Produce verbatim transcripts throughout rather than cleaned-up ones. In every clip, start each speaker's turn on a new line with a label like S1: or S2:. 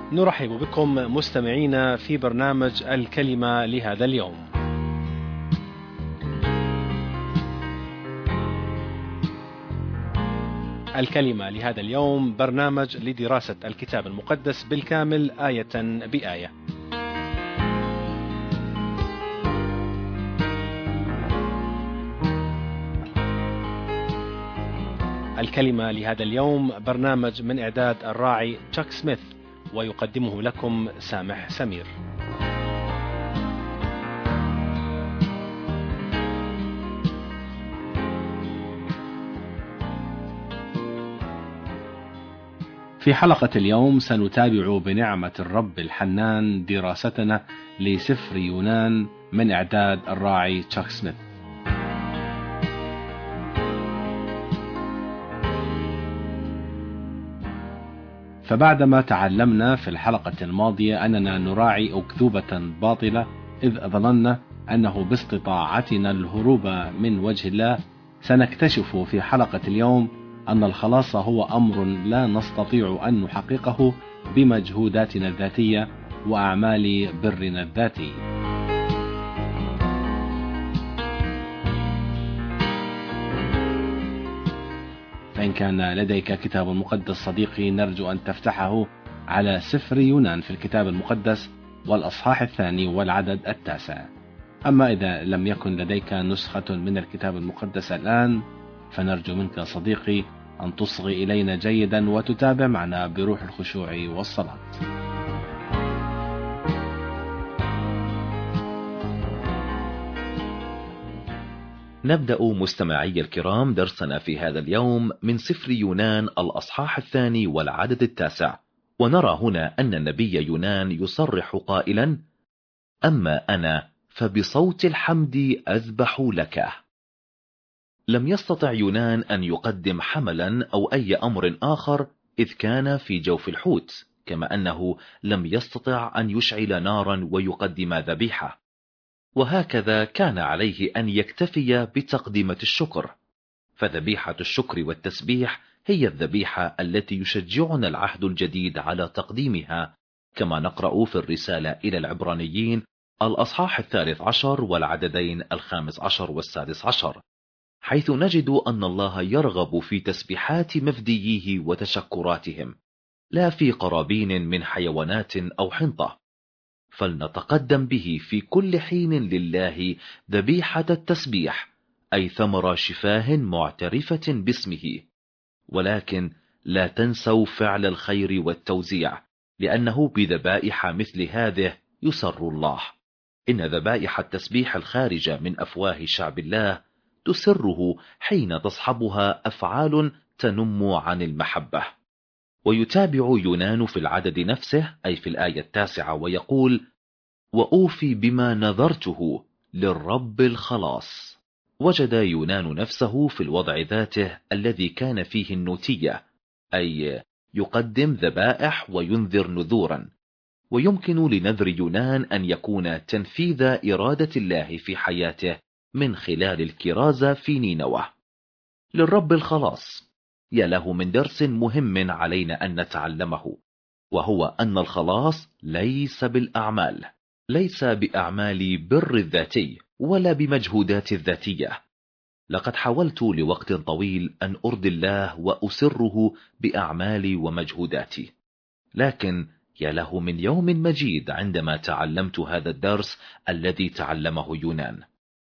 S1: نرحب بكم مستمعينا في برنامج الكلمة لهذا اليوم. الكلمة لهذا اليوم برنامج لدراسة الكتاب المقدس بالكامل آية بآية. الكلمة لهذا اليوم برنامج من إعداد الراعي تشاك سميث، ويقدمه لكم سامح سمير. في حلقة اليوم سنتابع بنعمة الرب الحنان دراستنا لسفر يونان من إعداد الراعي تشاك سميث. فبعدما تعلمنا في الحلقة الماضية أننا نراعي أكذوبة باطلة إذ ظننا أنه باستطاعتنا الهروب من وجه الله، سنكتشف في حلقة اليوم أن الخلاص هو أمر لا نستطيع أن نحققه بمجهوداتنا الذاتية وأعمال برنا الذاتي. فإن كان لديك كتاب مقدس صديقي، نرجو أن تفتحه على سفر يونان في الكتاب المقدس والأصحاح الثاني والعدد التاسع. أما إذا لم يكن لديك نسخة من الكتاب المقدس الآن، فنرجو منك صديقي أن تصغي إلينا جيدا وتتابع معنا بروح الخشوع والصلاة.
S2: نبدأ مستمعي الكرام درسنا في هذا اليوم من سفر يونان الأصحاح الثاني والعدد التاسع، ونرى هنا أن النبي يونان يصرح قائلا: أما أنا فبصوت الحمد أذبح لك. لم يستطع يونان أن يقدم حملا أو أي أمر آخر إذ كان في جوف الحوت، كما أنه لم يستطع أن يشعل نارا ويقدم ذبيحة، وهكذا كان عليه أن يكتفي بتقديمة الشكر، فذبيحة الشكر والتسبيح هي الذبيحة التي يشجعنا العهد الجديد على تقديمها، كما نقرأ في الرسالة إلى العبرانيين الأصحاح الثالث عشر والعددين الخامس عشر والسادس عشر، حيث نجد أن الله يرغب في تسبيحات مفدييه وتشكراتهم، لا في قرابين من حيوانات أو حنطة، فلنتقدم به في كل حين لله ذبيحة التسبيح، أي ثمر شفاه معترفة باسمه. ولكن لا تنسوا فعل الخير والتوزيع، لأنه بذبائح مثل هذه يسر الله. إن ذبائح التسبيح الخارجة من أفواه شعب الله تسره حين تصحبها أفعال تنم عن المحبة. ويتابع يونان في العدد نفسه أي في الآية التاسعة ويقول: وأوفي بما نذرته للرب الخلاص. وجد يونان نفسه في الوضع ذاته الذي كان فيه النوتية، أي يقدم ذبائح وينذر نذورا، ويمكن لنذر يونان أن يكون تنفيذ إرادة الله في حياته من خلال الكرازة في نينوى. للرب الخلاص، يا له من درس مهم علينا أن نتعلمه، وهو أن الخلاص ليس بالأعمال، ليس بأعمال بر الذاتي ولا بمجهودات الذاتية. لقد حاولت لوقت طويل أن أرضي الله وأسره بأعمالي ومجهوداتي، لكن يا له من يوم مجيد عندما تعلمت هذا الدرس الذي تعلمه يونان.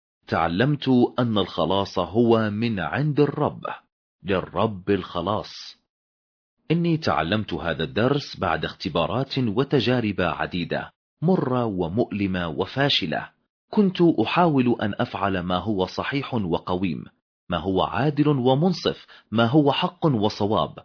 S2: تعلمت أن الخلاص هو من عند الرب، للرب الخلاص. إني تعلمت هذا الدرس بعد اختبارات وتجارب عديدة، مرة ومؤلمة وفاشلة. كنت أحاول أن أفعل ما هو صحيح وقويم، ما هو عادل ومنصف، ما هو حق وصواب،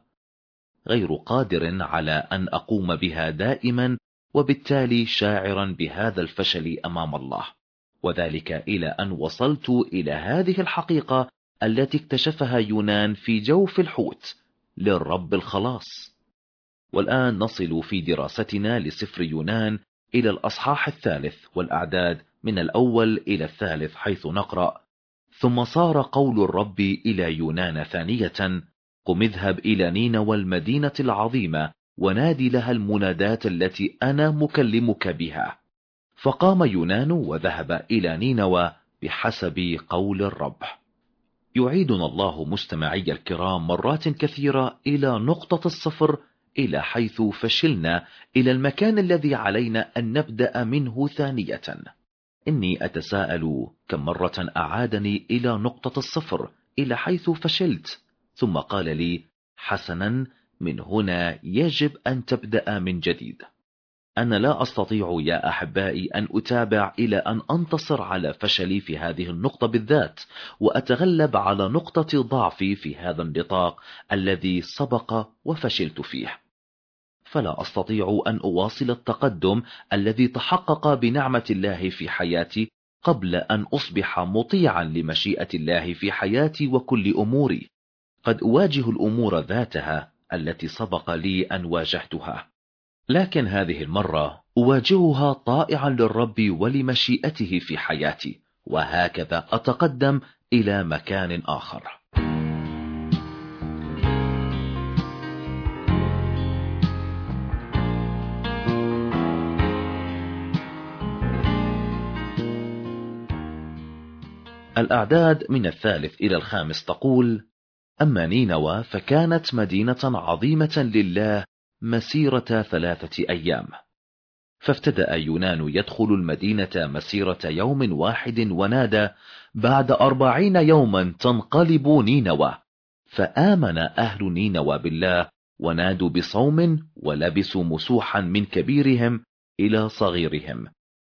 S2: غير قادر على أن أقوم بها دائما، وبالتالي شاعرا بهذا الفشل أمام الله، وذلك إلى أن وصلت إلى هذه الحقيقة التي اكتشفها يونان في جوف الحوت: للرب الخلاص. والآن نصل في دراستنا لسفر يونان إلى الأصحاح الثالث والأعداد من الأول إلى الثالث، حيث نقرأ: ثم صار قول الرب إلى يونان ثانية: قم اذهب إلى نينوى المدينة العظيمة ونادي لها المنادات التي أنا مكلمك بها. فقام يونان وذهب إلى نينوى بحسب قول الرب. يعيدنا الله مستمعي الكرام مرات كثيرة إلى نقطة الصفر، إلى حيث فشلنا، إلى المكان الذي علينا أن نبدأ منه ثانية. إني أتساءل كم مرة أعادني إلى نقطة الصفر، إلى حيث فشلت، ثم قال لي: حسنا، من هنا يجب أن تبدأ من جديد. أنا لا أستطيع يا أحبائي أن أتابع إلى أن أنتصر على فشلي في هذه النقطة بالذات، وأتغلب على نقطة ضعفي في هذا النطاق الذي سبق وفشلت فيه. فلا أستطيع أن أواصل التقدم الذي تحقق بنعمة الله في حياتي قبل أن أصبح مطيعا لمشيئة الله في حياتي وكل أموري. قد أواجه الأمور ذاتها التي سبق لي أن واجهتها، لكن هذه المرة أواجهها طائعا للرب ولمشيئته في حياتي، وهكذا أتقدم إلى مكان آخر. الأعداد من الثالث إلى الخامس تقول: أما نينوى فكانت مدينة عظيمة لله مسيرة ثلاثة أيام. فابتدأ يونان يدخل المدينة مسيرة يوم واحد ونادى: بعد أربعين يوما تنقلب نينوى. فآمن أهل نينوى بالله ونادوا بصوم ولبسوا مسوحا من كبيرهم إلى صغيرهم.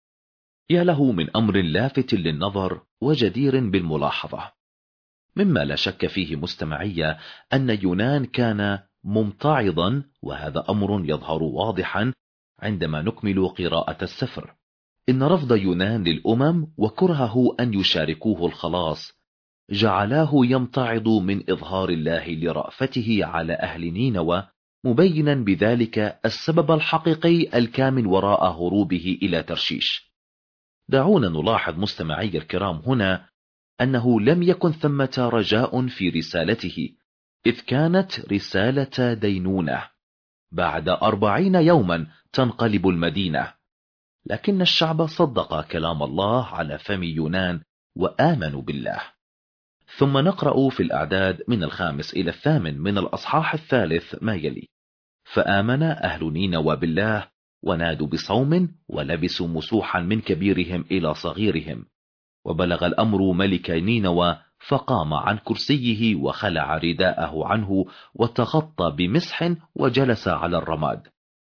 S2: يا له من أمر لافت للنظر وجدير بالملاحظة. مما لا شك فيه مستمعية أن يونان كان ممتعضا، وهذا أمر يظهر واضحا عندما نكمل قراءة السفر. إن رفض يونان للأمم وكرهه أن يشاركوه الخلاص جعلاه يمتعض من إظهار الله لرأفته على أهل نينوى، مبينا بذلك السبب الحقيقي الكامن وراء هروبه إلى ترشيش. دعونا نلاحظ مستمعي الكرام هنا أنه لم يكن ثمة رجاء في رسالته، إذ كانت رسالة دينونة. بعد أربعين يوما تنقلب المدينة. لكن الشعب صدق كلام الله على فم يونان وآمنوا بالله. ثم نقرأ في الأعداد من الخامس إلى الثامن من الأصحاح الثالث ما يلي: فآمن أهل نينوى بالله ونادوا بصوم ولبسوا مسوحا من كبيرهم إلى صغيرهم. وبلغ الأمر ملك نينوى فقام عن كرسيه وخلع رداءه عنه وتغطى بمسح وجلس على الرماد.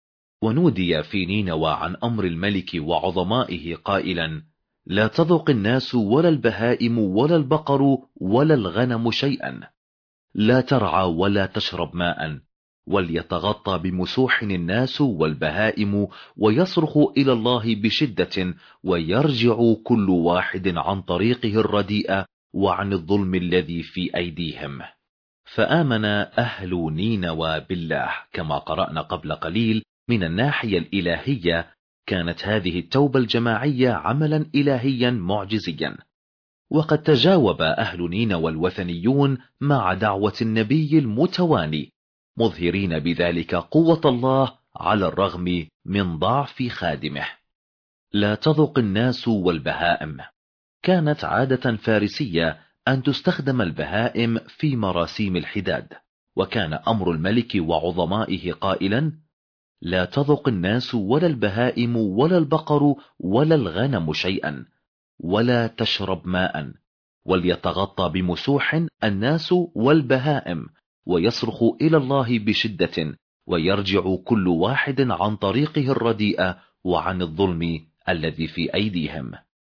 S2: ونودي في نينوى عن أمر الملك وعظمائه قائلا: لا تذق الناس ولا البهائم ولا البقر ولا الغنم شيئا، لا ترعى ولا تشرب ماء، وليتغطى بمسوح الناس والبهائم ويصرخ إلى الله بشدة، ويرجع كل واحد عن طريقه الرديئة وعن الظلم الذي في أيديهم. فآمن أهل نينوى بالله. كما قرأنا قبل قليل، من الناحية الإلهية كانت هذه التوبة الجماعية عملا إلهيا معجزيا، وقد تجاوب أهل نينوى الوثنيون مع دعوة النبي المتواني، مظهرين بذلك قوة الله على الرغم من ضعف خادمه. لا تذق الناس والبهائم. كانت عادة فارسية أن تستخدم البهائم في مراسيم الحداد، وكان أمر الملك وعظمائه قائلا: لا تذق الناس ولا البهائم ولا البقر ولا الغنم شيئا، ولا تشرب ماء، وليتغطى بمسوح الناس والبهائم، ويصرخ إلى الله بشدة، ويرجع كل واحد عن طريقه الرديئة وعن الظلم الذي في أيديهم.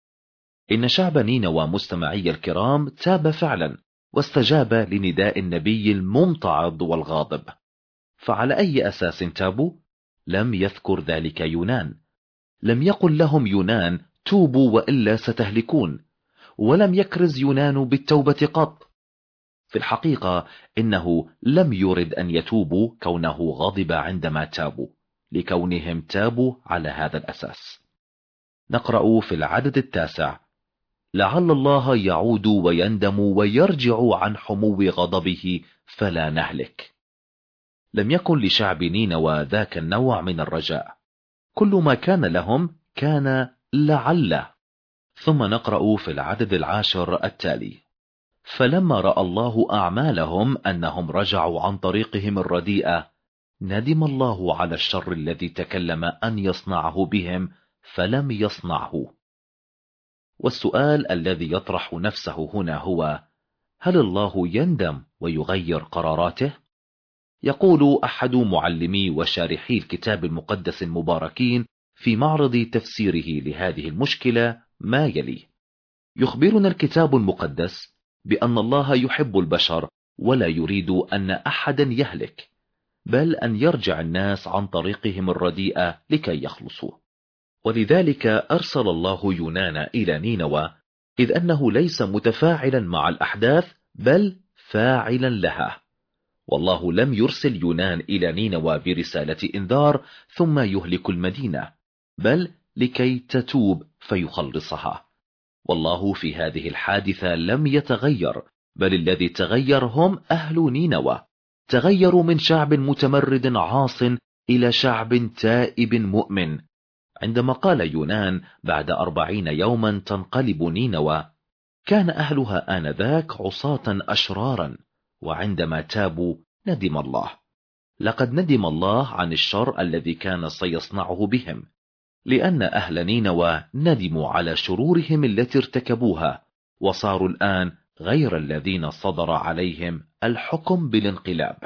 S2: إن شعب نينوى مستمعي الكرام تاب فعلا، واستجاب لنداء النبي الممتعض والغاضب. فعلى أي أساس تابوا؟ لم يذكر ذلك يونان. لم يقل لهم يونان: توبوا وإلا ستهلكون. ولم يكرز يونان بالتوبة قط. في الحقيقة إنه لم يرد أن يتوبوا، كونه غضب عندما تابوا، لكونهم تابوا على هذا الأساس. نقرأ في العدد التاسع: لعل الله يعود ويندم ويرجع عن حمو غضبه فلا نهلك. لم يكن لشعب نينوى ذاك النوع من الرجاء. كل ما كان لهم كان لعل. ثم نقرأ في العدد العاشر التالي: فلما رأى الله أعمالهم أنهم رجعوا عن طريقهم الرديئة ندم الله على الشر الذي تكلم أن يصنعه بهم فلم يصنعه. والسؤال الذي يطرح نفسه هنا هو: هل الله يندم ويغير قراراته؟ يقول أحد معلمي وشارحي الكتاب المقدس المباركين في معرض تفسيره لهذه المشكلة ما يلي: يخبرنا الكتاب المقدس بأن الله يحب البشر ولا يريد أن أحدا يهلك، بل أن يرجع الناس عن طريقهم الرديئة لكي يخلصوا. ولذلك أرسل الله يونان إلى نينوى، إذ أنه ليس متفاعلا مع الأحداث بل فاعلا لها. والله لم يرسل يونان إلى نينوى برسالة إنذار ثم يهلك المدينة، بل لكي تتوب فيخلصها. والله في هذه الحادثة لم يتغير، بل الذي تغير هم أهل نينوى، تغيروا من شعب متمرد عاص إلى شعب تائب مؤمن. عندما قال يونان بعد أربعين يوما تنقلب نينوى، كان أهلها آنذاك عصاة أشرارا، وعندما تابوا ندم الله. لقد ندم الله عن الشر الذي كان سيصنعه بهم، لأن أهل نينوى ندموا على شرورهم التي ارتكبوها، وصاروا الآن غير الذين صدر عليهم الحكم بالانقلاب.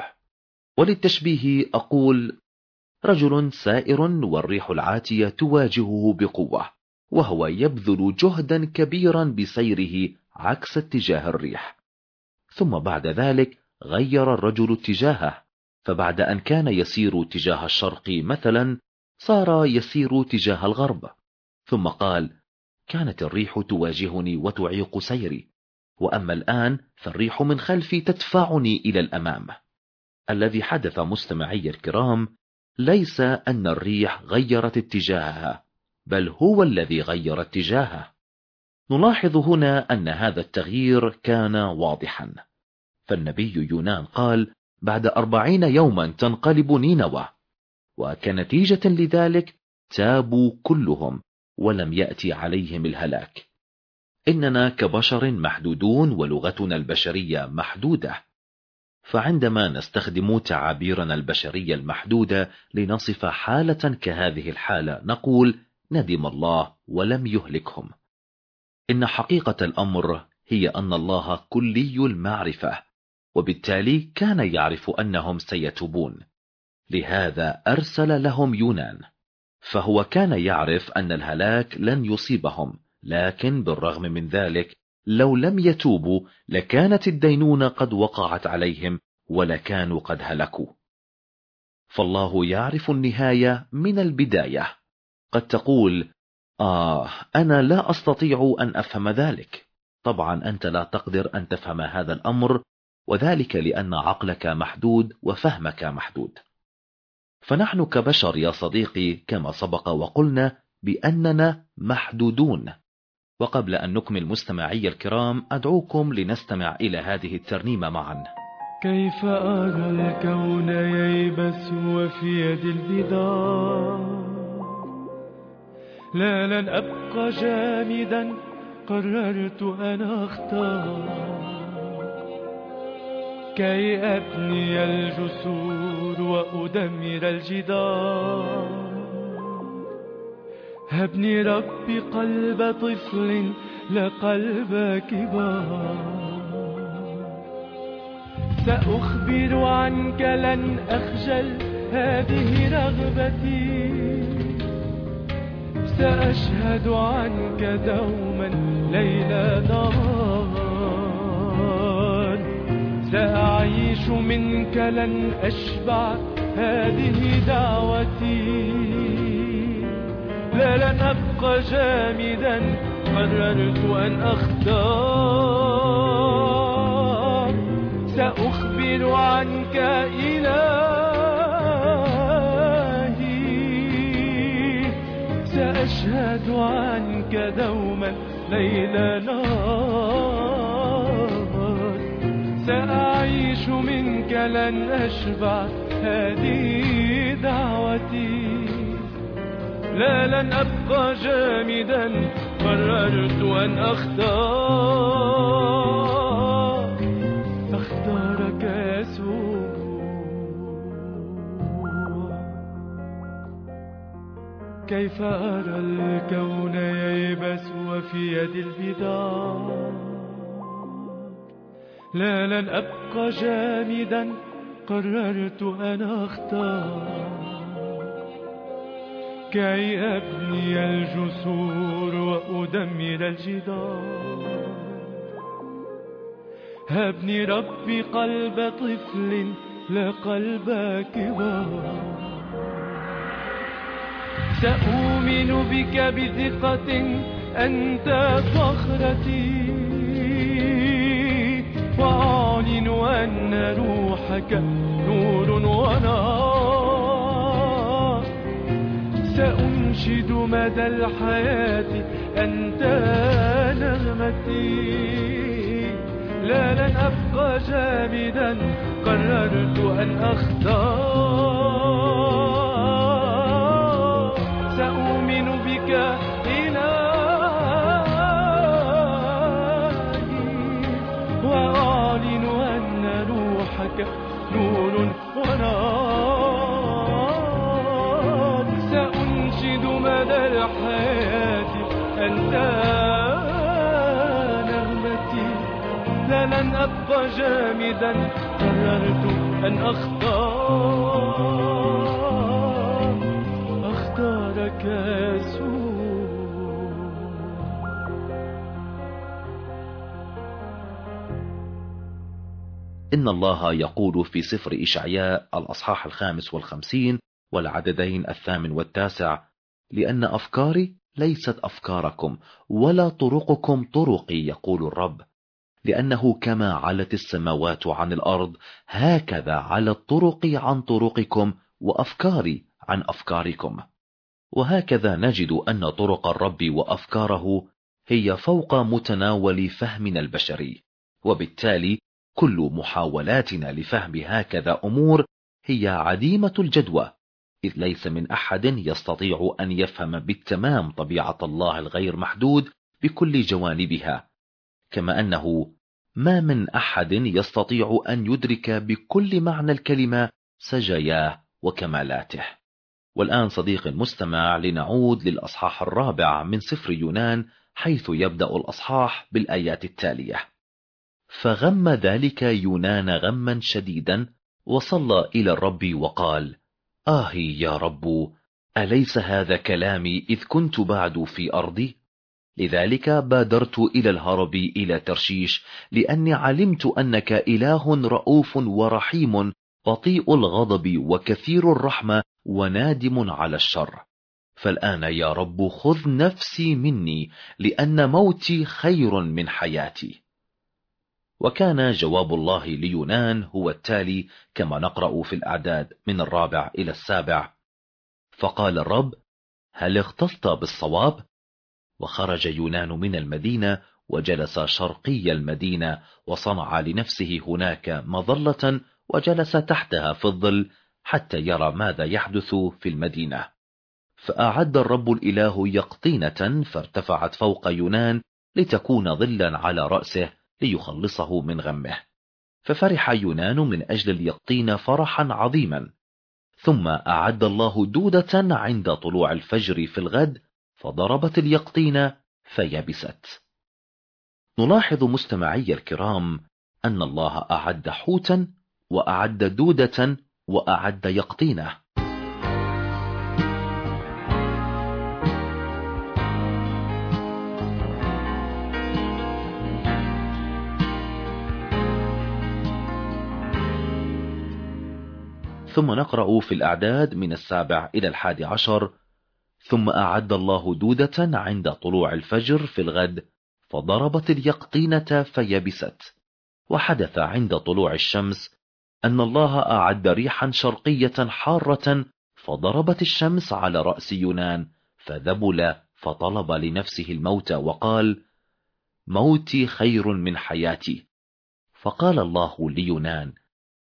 S2: وللتشبيه أقول: رجل سائر والريح العاتية تواجهه بقوة، وهو يبذل جهدا كبيرا بسيره عكس اتجاه الريح، ثم بعد ذلك غير الرجل اتجاهه، فبعد أن كان يسير تجاه الشرق مثلا صار يسير تجاه الغرب، ثم قال: كانت الريح تواجهني وتعيق سيري، وأما الآن فالريح من خلفي تدفعني إلى الأمام. الذي حدث مستمعي الكرام ليس أن الريح غيرت اتجاهها، بل هو الذي غير اتجاهه. نلاحظ هنا أن هذا التغيير كان واضحا، فالنبي يونان قال: بعد أربعين يوما تنقلب نينوى، وكنتيجة لذلك تابوا كلهم ولم يأتي عليهم الهلاك. إننا كبشر محدودون ولغتنا البشرية محدودة، فعندما نستخدم تعابيرنا البشرية المحدودة لنصف حالة كهذه الحالة نقول: ندم الله ولم يهلكهم. إن حقيقة الأمر هي أن الله كلي المعرفة، وبالتالي كان يعرف أنهم سيتوبون، لهذا أرسل لهم يونان. فهو كان يعرف أن الهلاك لن يصيبهم، لكن بالرغم من ذلك لو لم يتوبوا لكانت الدينونة قد وقعت عليهم ولكانوا قد هلكوا. فالله يعرف النهاية من البداية. قد تقول: آه أنا لا أستطيع أن أفهم ذلك. طبعا أنت لا تقدر أن تفهم هذا الأمر، وذلك لأن عقلك محدود وفهمك محدود. فنحن كبشر يا صديقي كما سبق وقلنا بأننا محدودون. وقبل أن نكمل مستمعي الكرام أدعوكم لنستمع إلى هذه الترنيمة معا.
S3: كيف أرى الكون ييبس وفي يد البدار، لا لن أبقى جامدا، قررت أن أختار كي أبني الجسور وأدمر الجدار. هبني ربي قلب طفل لا قلب كبار، سأخبر عنك لن أخجل، هذه رغبتي، سأشهد عنك دوما ليل نهار، سأعيش منك لن أشبع، هذه دعوتي، لا لن أبقى جامدا، قررت أن أختار، سأخبر عنك إلهي، سأشهد عنك دوما ليل نهار، سأعيش منك لن أشبع، هذه دعوتي. لا لن أبقى جامدا، قررت أن أختار أختارك يسوع. كيف أرى الكون ييبس وفي يد البدار؟ لا لن أبقى جامدا، قررت أن أختار كي أبني الجسور وأدمر الجدار. هبني ربي قلب طفل لا قلب كبار. سأؤمن بك بثقة، أنت صخرتي، وأعلن أن روحك نور ونار. سأنشد مدى الحياة أنت نغمتي. لا لن أبقى جامدا، قررت أن أختار. سأؤمن بك إلهي، وأعلن أن روحك نور ونار. سأنشد مدى الحياة أنت نغمتي. لا لن أبقى جامدا، قررت أن أختار أختارك يسوع.
S2: إن الله يقول في سفر إشعياء الأصحاح الخامس والخمسين والعددين الثامن والتاسع: لأن أفكاري ليست أفكاركم ولا طرقكم طرقي، يقول الرب. لأنه كما علت السماوات عن الأرض، هكذا علت طرقي عن طرقكم وأفكاري عن أفكاركم. وهكذا نجد أن طرق الرب وأفكاره هي فوق متناول فهمنا البشري، وبالتالي كل محاولاتنا لفهم هكذا أمور هي عديمة الجدوى، إذ ليس من أحد يستطيع أن يفهم بالتمام طبيعة الله الغير محدود بكل جوانبها، كما أنه ما من أحد يستطيع أن يدرك بكل معنى الكلمة سجاياه وكمالاته. والآن صديق المستمع، لنعود للأصحاح الرابع من سفر يونان، حيث يبدأ الأصحاح بالآيات التالية: فغم ذلك يونان غما شديدا، وصلى إلى الرب وقال: آهي يا رب، أليس هذا كلامي إذ كنت بعد في أرضي؟ لذلك بادرت إلى الهرب إلى ترشيش، لأني علمت أنك إله رؤوف ورحيم، بطيء الغضب وكثير الرحمة، ونادم على الشر. فالآن يا رب خذ نفسي مني، لأن موتي خير من حياتي. وكان جواب الله ليونان هو التالي كما نقرأ في الأعداد من الرابع إلى السابع: فقال الرب: هل اختصت بالصواب؟ وخرج يونان من المدينة وجلس شرقي المدينة، وصنع لنفسه هناك مظلة وجلس تحتها في الظل حتى يرى ماذا يحدث في المدينة. فأعد الرب الإله يقطينة فارتفعت فوق يونان لتكون ظلا على رأسه ليخلصه من غمه. ففرح يونان من أجل اليقطين فرحا عظيما. ثم أعد الله دودة عند طلوع الفجر في الغد، فضربت اليقطين فيبست. نلاحظ مستمعي الكرام أن الله أعد حوتا، وأعد دودة، وأعد يقطينه. ثم نقرأ في الأعداد من السابع إلى الحادي عشر: ثم أعد الله دودة عند طلوع الفجر في الغد، فضربت اليقطينة فيبست. وحدث عند طلوع الشمس أن الله أعد ريحا شرقية حارة، فضربت الشمس على رأس يونان، فذبل فطلب لنفسه الموت، وقال: موتي خير من حياتي. فقال الله ليونان: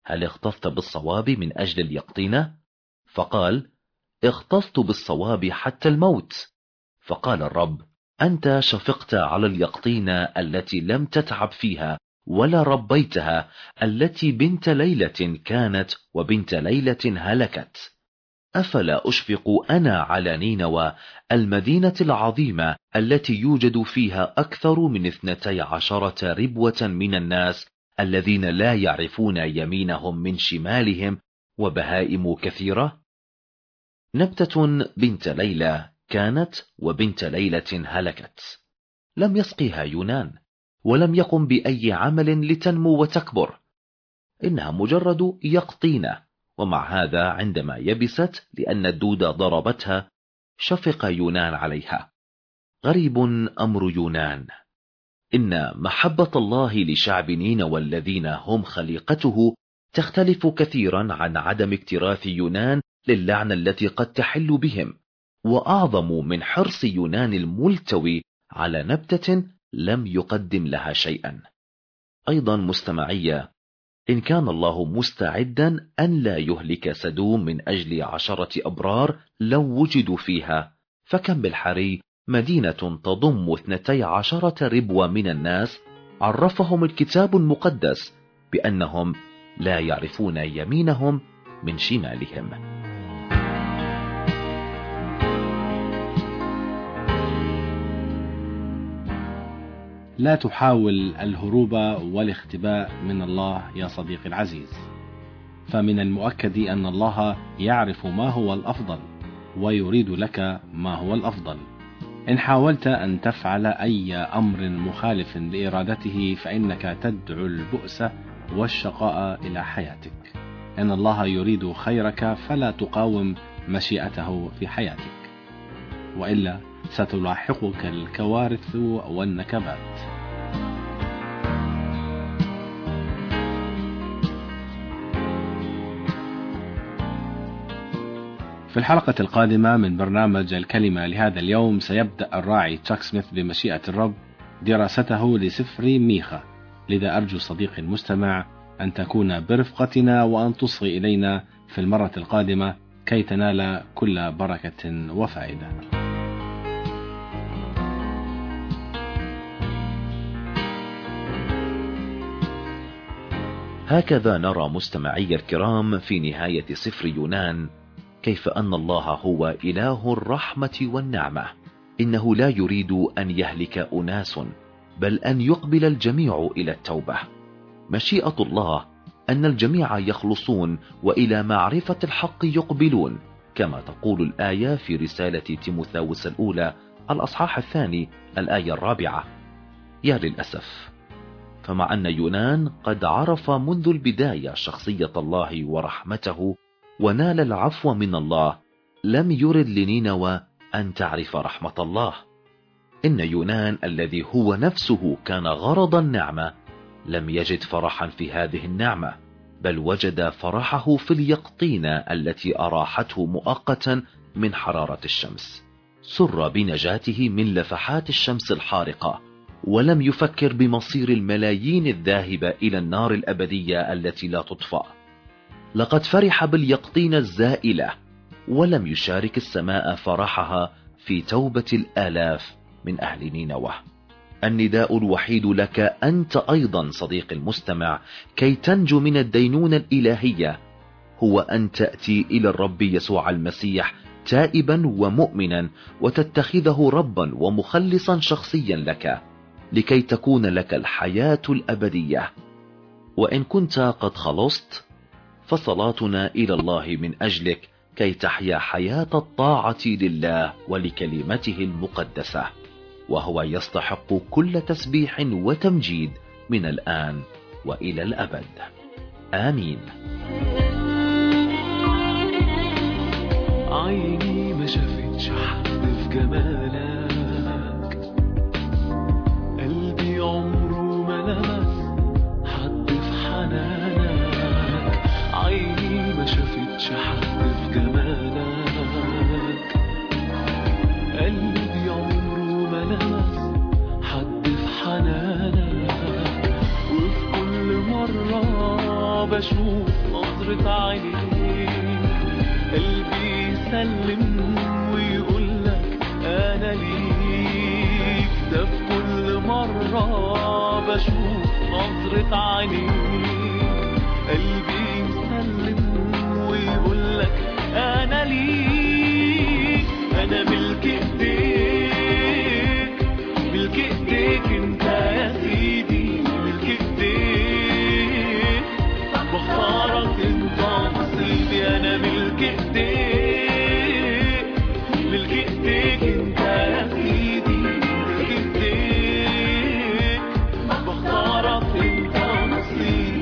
S2: هل اغتصت بالصواب من أجل اليقطينة؟ فقال: اغتصت بالصواب حتى الموت. فقال الرب: أنت شفقت على اليقطينة التي لم تتعب فيها ولا ربيتها، التي بنت ليلة كانت وبنت ليلة هلكت. أفلا أشفق أنا على نينوى المدينة العظيمة التي يوجد فيها أكثر من اثنتي عشرة ربوة من الناس الذين لا يعرفون يمينهم من شمالهم وبهائم كثيرة؟ نبتة بنت ليلى كانت وبنت ليلة هلكت. لم يسقيها يونان ولم يقم بأي عمل لتنمو وتكبر، إنها مجرد يقطينة، ومع هذا عندما يبست لأن الدودة ضربتها شفق يونان عليها. غريب أمر يونان، إن محبة الله لشعب نينوى الذين هم خليقته تختلف كثيرا عن عدم اكتراث يونان للعنة التي قد تحل بهم، وأعظم من حرص يونان الملتوي على نبتة لم يقدم لها شيئا. أيضا مستمعية، إن كان الله مستعدا أن لا يهلك سدوم من أجل عشرة أبرار لو وجدوا فيها، فكم بالحري مدينة تضم اثنتي عشرة ربوة من الناس عرفهم الكتاب المقدس بأنهم لا يعرفون يمينهم من شمالهم.
S1: لا تحاول الهروب والاختباء من الله يا صديقي العزيز، فمن المؤكد أن الله يعرف ما هو الأفضل ويريد لك ما هو الأفضل. إن حاولت أن تفعل أي أمر مخالف لإرادته فإنك تدعو البؤس والشقاء إلى حياتك. إن الله يريد خيرك فلا تقاوم مشيئته في حياتك، وإلا ستلاحقك الكوارث والنكبات. في الحلقة القادمة من برنامج الكلمة لهذا اليوم سيبدأ الراعي تشاك سميث بمشيئة الرب دراسته لسفر ميخا، لذا أرجو صديقي المستمع أن تكون برفقتنا وأن تصغي إلينا في المرة القادمة كي تنال كل بركة وفائدة.
S2: هكذا نرى مستمعي الكرام في نهاية سفر يونان كيف أن الله هو إله الرحمة والنعمة. إنه لا يريد أن يهلك أناس، بل أن يقبل الجميع إلى التوبة. مشيئة الله أن الجميع يخلصون وإلى معرفة الحق يقبلون، كما تقول الآية في رسالة تيموثاوس الأولى الأصحاح الثاني الآية الرابعة. يا للأسف، فمع أن يونان قد عرف منذ البداية شخصية الله ورحمته ونال العفو من الله، لم يرد لنينوى أن تعرف رحمة الله. إن يونان الذي هو نفسه كان غرض النعمة لم يجد فرحا في هذه النعمة، بل وجد فرحه في اليقطينة التي أراحته مؤقتا من حرارة الشمس. سر بنجاته من لفحات الشمس الحارقة، ولم يفكر بمصير الملايين الذاهبة إلى النار الأبدية التي لا تطفأ. لقد فرح باليقطينة الزائلة، ولم يشارك السماء فرحها في توبة الآلاف من أهل نينوى. النداء الوحيد لك أنت أيضا صديق المستمع كي تنجو من الدينونة الإلهية هو أن تأتي إلى الرب يسوع المسيح تائبا ومؤمنا، وتتخذه ربا ومخلصا شخصيا لك، لكي تكون لك الحياة الأبدية. وإن كنت قد خلصت، فصلاتنا إلى الله من أجلك كي تحيا حياة الطاعة لله ولكلمته المقدسة، وهو يستحق كل تسبيح وتمجيد من الآن وإلى الأبد. آمين.
S3: عيني ما شافتش حد في جمالك، قلبي عمره ما لمس حد في حنانك. عيني ما شافتش حد في جمالك، قلبي عمره ما لمس حد في حنانك. وفي كل مرة بشوف نظرة عينيك، قلبي يسلم ويقولك أنا ليك. ده في كل مرة بشوف نظرة عينيك، قلبي يسلم ويقولك أنا ليك. أنا ملك إيديك، ملك إيديك أنت يا سيدي، ملك إيديك بختارك أنت نصيبي. أنا ملك إيديك، ملك إيديك أنت يا سيدي، ملك إيديك بختارك أنت نصيبي.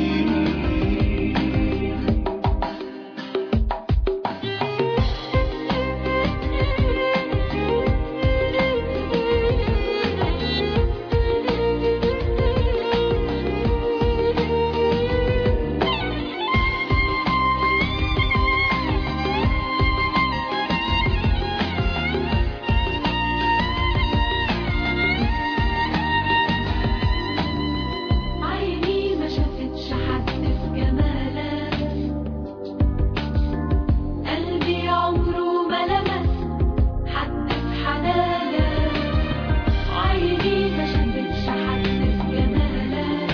S4: عيني ما شافتش حد في جمالك، قلبي عمره ما لمس حد في حنانك. عيني ما شافتش حد في جمالك،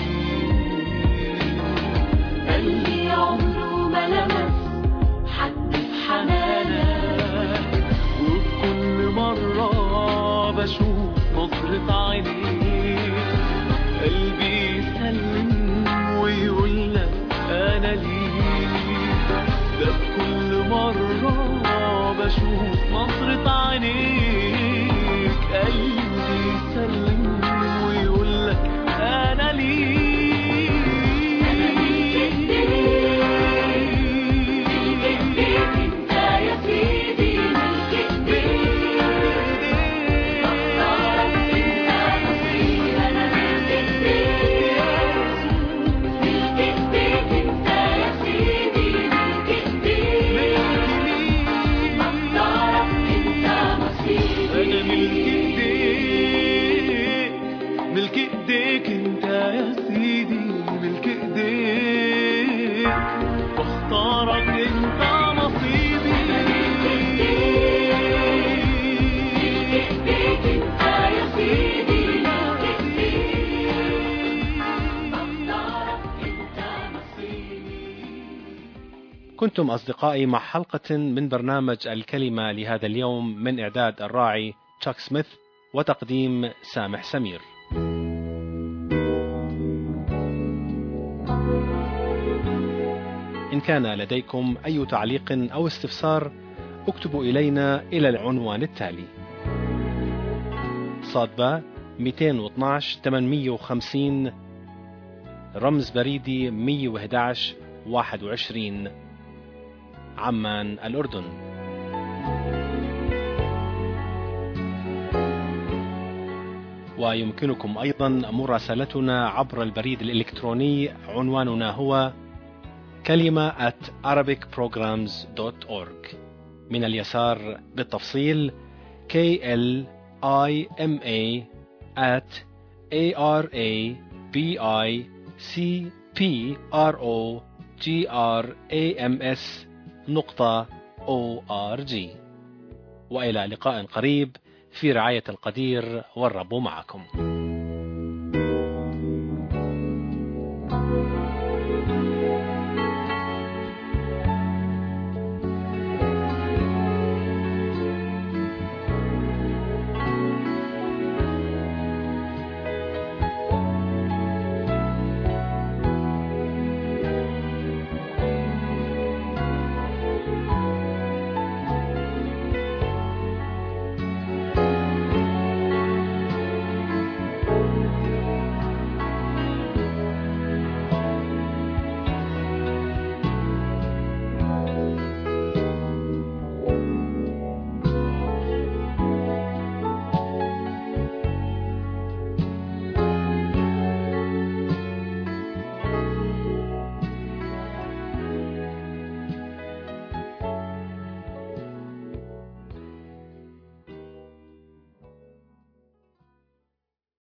S4: قلبي عمره ما لمس حد في حنانك.
S3: وفي كل مرة بشوف نظرة عينيك، قلبي يسلم ويقولك أنا ليك. ده في كل مرة بشوف نظرة عينيك، قلبي يسلم ويقولك أنا ليك.
S4: أنا ملك إيديك، ملك إيديك أنت يا سيدي، ملك إيديك بختارك أنت نصيبي. أنا ملك إيديك، ملك إيديك أنت يا سيدي، ملك إيديك بختارك أنت نصيبي.
S3: أنا ملك إيديك، ملك إيديك أنت يا سيدي، ملك إيديك بختارك أنت نصيبي.
S4: ملك إيديك أنت يا سيدي، ملك إيديك بختارك أنت نصيبي.
S1: كنتم أصدقائي مع حلقة من برنامج الكلمة لهذا اليوم، من إعداد الراعي تشاك سميث وتقديم سامح سمير. إن كان لديكم أي تعليق أو استفسار اكتبوا إلينا إلى العنوان التالي: صادبة مئتين واثناشر ثمانمئة وخمسين، رمز بريدي مئة وأحد عشر واحد وعشرين، عمان الأردن. ويمكنكم أيضا مراسلتنا عبر البريد الإلكتروني، عنواننا هو كلمة at arabic programs dot org. من اليسار بالتفصيل K L I M A at A R A B I C P R O G R A M S نقطة O R G. وإلى لقاء قريب في رعاية القدير، والرب معكم.